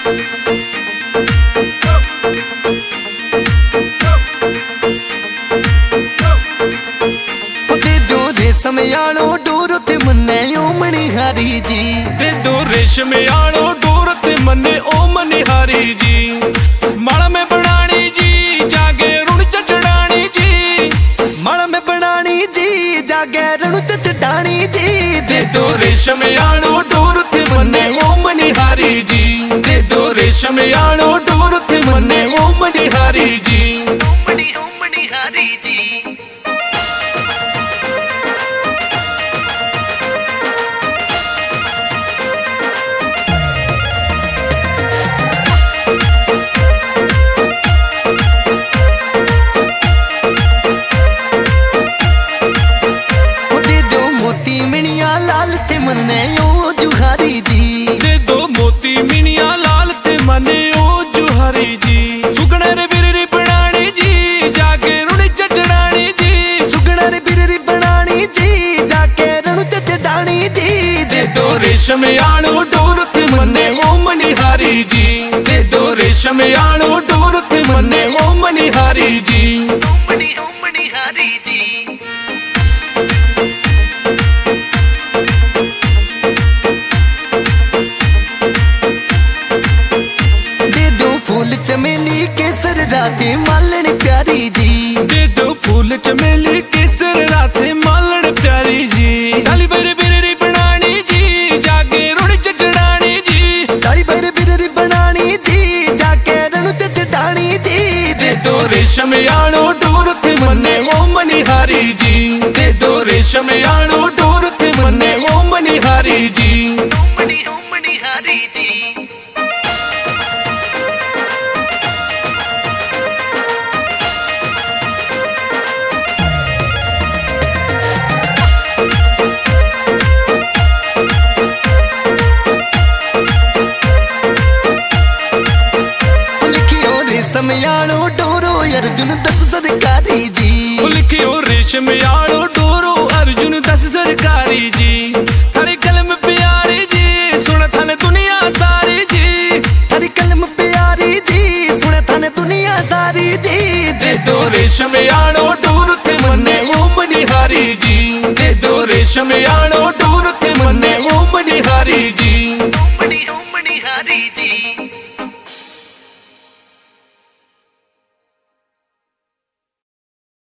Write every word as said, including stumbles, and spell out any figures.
रेशम आलो डोर ते मन्ने ओ मणिहारी जी, दे दो रेशम आलो डोर ते मन्ने ओ मणिहारी जी। माला में बनानी जी जागे रुण चढ़ानी जी, माला में बनानी जी जागे रुण चढ़ानी जी। दे दो रेशम आलो डोर ते मन्ने ओ मणिहारी जी, दे दो रेशम आलो डोर ते मन्ने ओ मणिहारी जी। ओ मणि ओ मणिहारी जी। लाल ते मन्ने ओ जुहारी जी, दे दो मोती मिनिया लाल ते मन्ने ओ जुहारी जी। सुगने रे बिररी बनानी जी जाके रुण चढ़ानी जी, सुगने रे बिररी बनानी जी जाके रुण चढ़ानी जी। दे दो रेशम आलो डोर ते मन्ने ओ मणिहारी जी, दे दो रेशम आलो डोर ते मन्ने ओ मणिहारी जी। ओ मणि ओ मणिहारी जी। फूल चमेली केसर राधे मालन प्यारी जी, दे दो फूल चमेली केसर राधे मालन प्यारी जी। डाली बैर बिररी बनानी जी जाके रुण चढ़ानी जी, डाली बैर बिररी बनानी जी जाके रुण चढ़ानी जी। दे दो रेशम आलो डोर ते मन्ने ओ मणिहारी जी, दे दो रेशम आलो डोर ते मन्ने ओ मणिहारी जी। ओ मणि ओ मणिहारी जी। रेशम आलो डोरो अर्जुन दस सरकारी जी, लिखियो रेशम आलो डोरो अर्जुन दस सरकारी जी। थारी कलम प्यारी जी सुन थाने दुनिया सारी जी, थारी कलम प्यारी जी सुन थाने दुनिया सारी जी। दे दो रेशम आलो डोर ते मन्ने ओ मणिहारी जी, दे दो रेशम आलो डोर ते मन्ने ओ मणिहारी